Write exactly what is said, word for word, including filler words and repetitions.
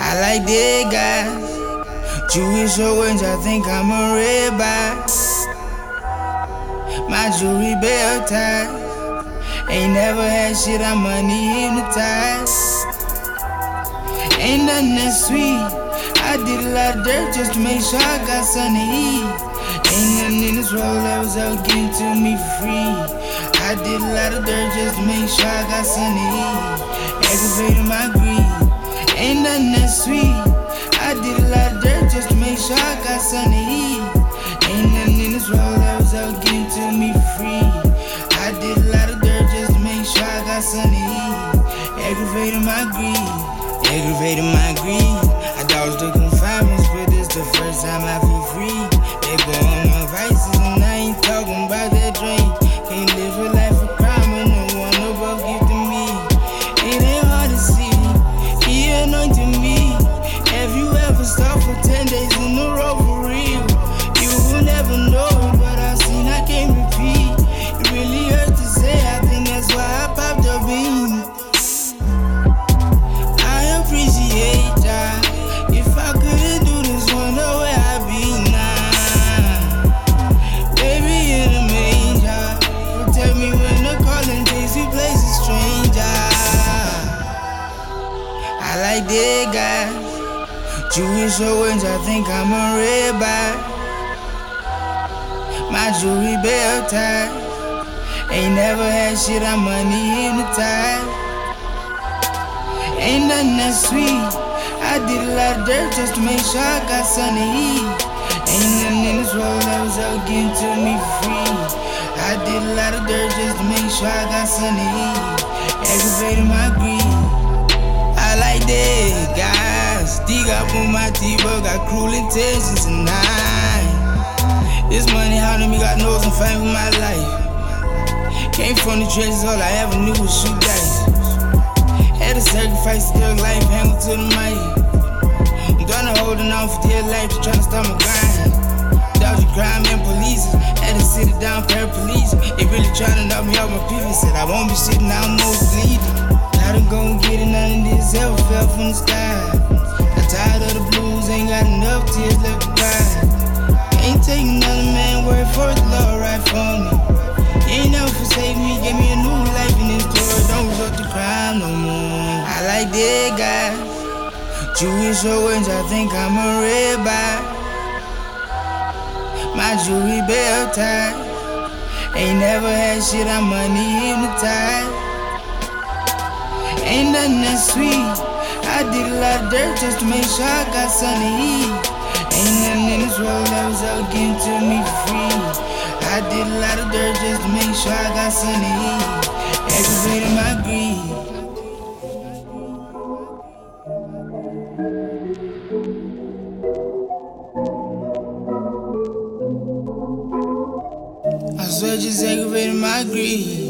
I like dead guys. Jewish orange, I think I'm a rabbi. My jewelry belt tied. Ain't never had shit, I'm money hypnotized. Ain't nothing that sweet. I did a lot of dirt just to make sure I got something to eat. Ain't nothing in this world that was ever given to me for free. I did a lot of dirt just to make sure I got something to eat. Aggravating my greed. Ain't nothing that sweet. I did a lot of dirt just to make sure I got something to eat. Ain't nothing in this world that was ever given to me for free. I did a lot of dirt just to make sure I got something to eat. Aggravating my greed. Aggravating my greed. I thought I was looking for finance, but this the first time I feel free. They go on my vices and I ain't talking about that drink. Can't live a life of crime and no one above gifting me. It ain't hard to see, he anointed me. Have you ever stopped for ten days in a row for real? You will never know it, but I seen I can't repeat. It really hurts to say, I think that's why I popped the bean. I appreciate ya. If I couldn't do this, wonder where I'd be now. Baby in the manger, protect me when the calling takes me places stranger. I like dead guys. Jewish orange, I think I'm a rabbi. My jewelry belt tied. Ain't never had shit, I'm money hypnotized. Ain't nothing that sweet. I did a lot of dirt just to make sure I got something to eat. Ain't nothing in this world that was ever given to me for free. I did a lot of dirt just to make sure I got something to eat. Aggravating my greed. I like dead guys. Dig up on my teeth, but got cruel intentions tonight. This money hounding me, got nose and fame for my life. Came from the trenches, all I ever knew was shoot dice. Had to sacrifice still life, hang to the mic. I'm done holding on for dear life, just trying to stop my grind. Dodging crime and police, had to sit it down, paraplegic. They really trying to knock me off my people. Said I won't be sitting, I'm most bleeding. I done gon' get it, none of this ever fell from the sky. I'm tired of the blues, ain't got enough tears left to cry. Ain't taking another man word for it, the Lord right for me. You ain't never forsake me, gave me a new life in this story. Don't resort to crime no more. I like dead guys. Jewish orange, I think I'm a rabbi. My jewelry belt tied. Ain't never had shit, I'm money hypnotized. Ain't nothing that sweet. I did a lot of dirt just to make sure I got something to eat. Ain't nothing in this world that was ever given to me for free. I did a lot of dirt just to make sure I got something to eat. Aggravating my greed. I swear just aggravating my greed.